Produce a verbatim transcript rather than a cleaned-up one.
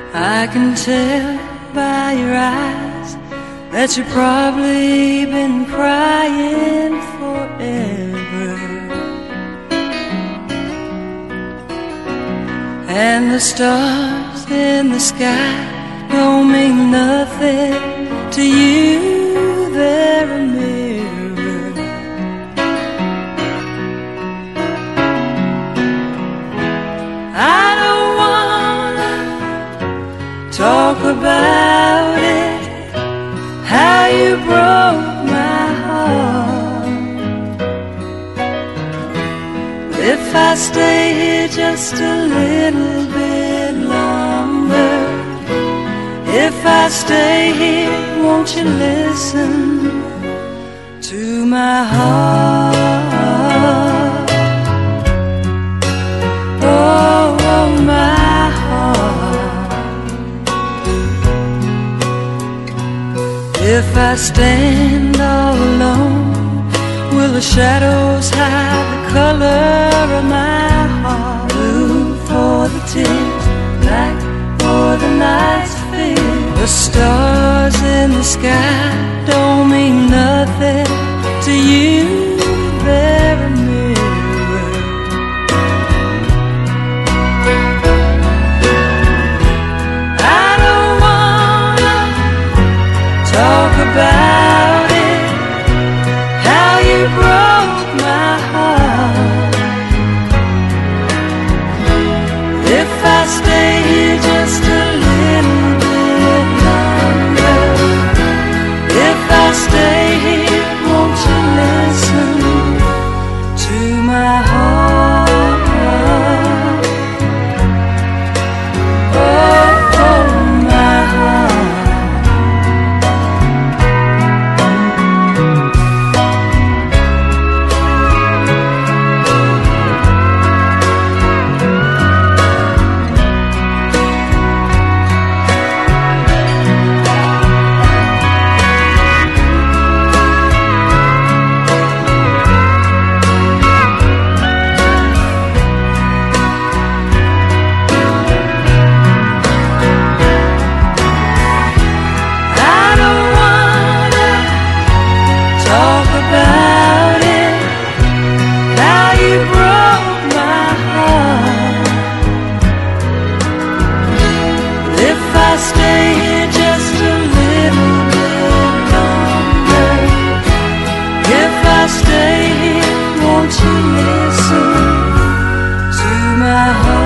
I can tell by your eyes that you've probably been crying forever, and the stars in the sky don't mean nothing to you. They're a mirror. I don't wanna talk about it, how you broke my heart. If I stay here just a little bit longer, if I stay here, won't you listen to my heart? Oh, oh, my heart. If I stand all alone, will the shadows hide the color of my heart? Blue for the tears, black for the night's fear. The stars in the sky don't mean nothing to you. They're a mirror. I don't wanna talk about it, how you broke my heart. If I stay here just a little bit longer, if I stay here, won't you listen to my heart? Oh, oh, my heart. Talk about it, how you broke my heart. If I stay here just a little bit longer, if I stay here, won't you listen to my heart?